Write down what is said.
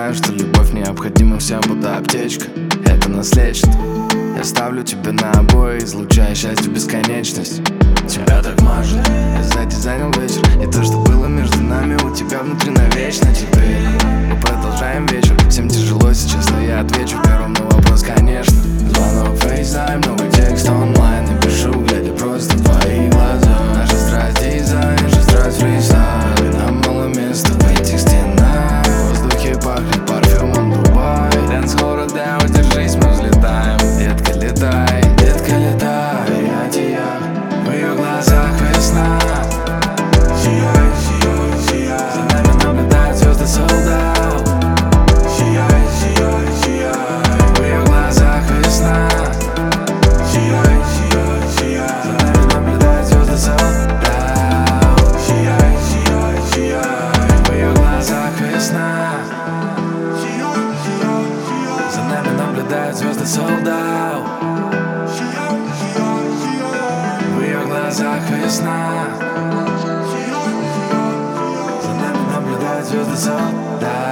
знаю, что любовь необходима всем, будто аптечка. Это нас лечит. Я ставлю тебя на обои, излучая счастье бесконечность. Тебя так мажет, я сзади занял вечер. И то, что было между нами, у тебя внутри навечно. Теперь мы продолжаем вечер. Всем тяжело сейчас, но я отвечу первым на вопрос, конечно. Звонок, FaceTime, новый текст онлайн. Напишу, глядя просто в твои глаза. Наша страсть дизайн, наша страсть фристайл. Нам мало места в этих стенах. В воздухе пахнет парфюмом Дубай. Дэнс города, удержись, мы взлетаем. Детка, летай, я тебя. В ее глазах весна. Сияй, сияй, сияй. За нами наблюдают звезды солдат. Сияй, сияй, сияй. В ее глазах весна. Сияй, сияй, сияй. За нами наблюдают звезды солдат. Сияй, сияй, сияй. В ее глазах весна. Сияй, сияй, сияй. За нами наблюдают звезды солдат. В ее глазах весна. За нами наблюдают звезды солдат.